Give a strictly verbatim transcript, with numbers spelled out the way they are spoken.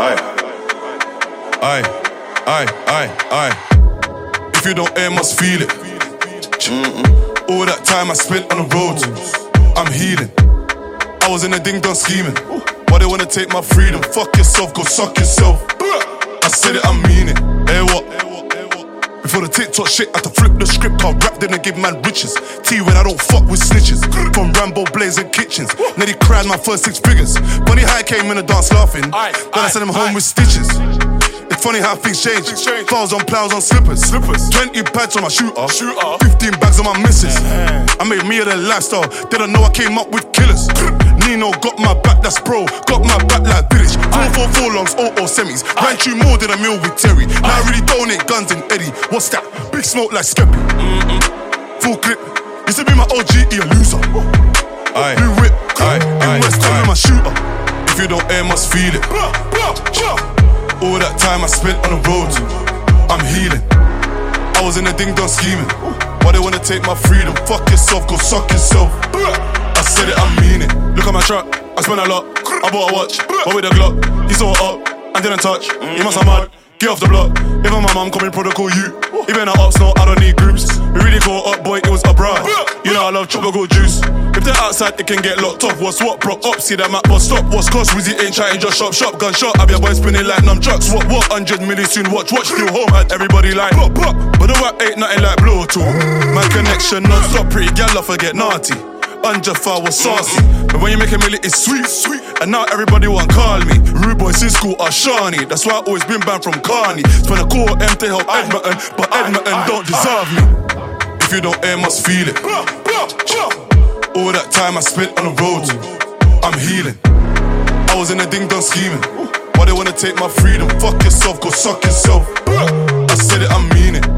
Aye. Aye. Aye. Aye. Aye. If you don't air, must feel it. Mm-mm. All that time I spent on the road, I'm healing. I was in a ding dong scheming. Why they wanna take my freedom? Fuck yourself, go suck yourself. I said it, I mean it. Hey, what? Before the TikTok shit, I had to flip the script. Can't rap, then I give man riches. T when I don't fuck with snitches. From Rambo blazing kitchens. Nearly cried my first six figures. Funny how I came in the dance laughing. Then I sent him home with stitches. It's funny how things change. Plows on plows on slippers. twenty pads on my shooter. fifteen bags on my missus. I made me of the lifestyle. Didn't know I came up with killers. Nino got my back, that's pro. Got my back like Village. four four four longs, oh oh semis. Ran through more than a meal with Terry. Now I really donate guns and Eddie. What's that? Big smoke like Skeppy. Full clip. Used to be my O G, he a loser. Aye. Blue whip. Aye. In West Ham, my shooter. If you don't air, must feel it. All that time I spent on the road, I'm healing. I was in a ding dong scheming. Why they wanna take my freedom? Fuck yourself, go suck yourself. I said it, I mean it. Look at my truck, I spent a lot. I bought a watch, but with a Glock. He saw it up, and didn't touch. He must have mad, get off the block. Even my mum coming protocol you. Even the ups, no, I don't need groups. We really caught up, boy, it was a bra. You know I love tropical juice. If they're outside, it can get locked off. What's what, bro? Up, see that map, but stop. What's cost? Wizzy ain't trying, just shop, shop, gun shot. Have your boy spinning like numb trucks. What, what? Hundred million soon, watch, watch. Still home, and everybody like, pop, pop. But the rap ain't nothing like blow to. My connection non-stop, pretty gal, I forget naughty. Anjafa was saucy, but when you make a million, it's sweet, sweet. And now everybody want call me. Rude boys in school are Shawnee. That's why I always been banned from Carney. Spend a call M to help Edmonton, but Edmonton don't deserve me. If you don't air, must feel it. All that time I spent on the road, I'm healing. I was in a ding dong scheming. Why they wanna take my freedom? Fuck yourself, go suck yourself. I said it, I mean it.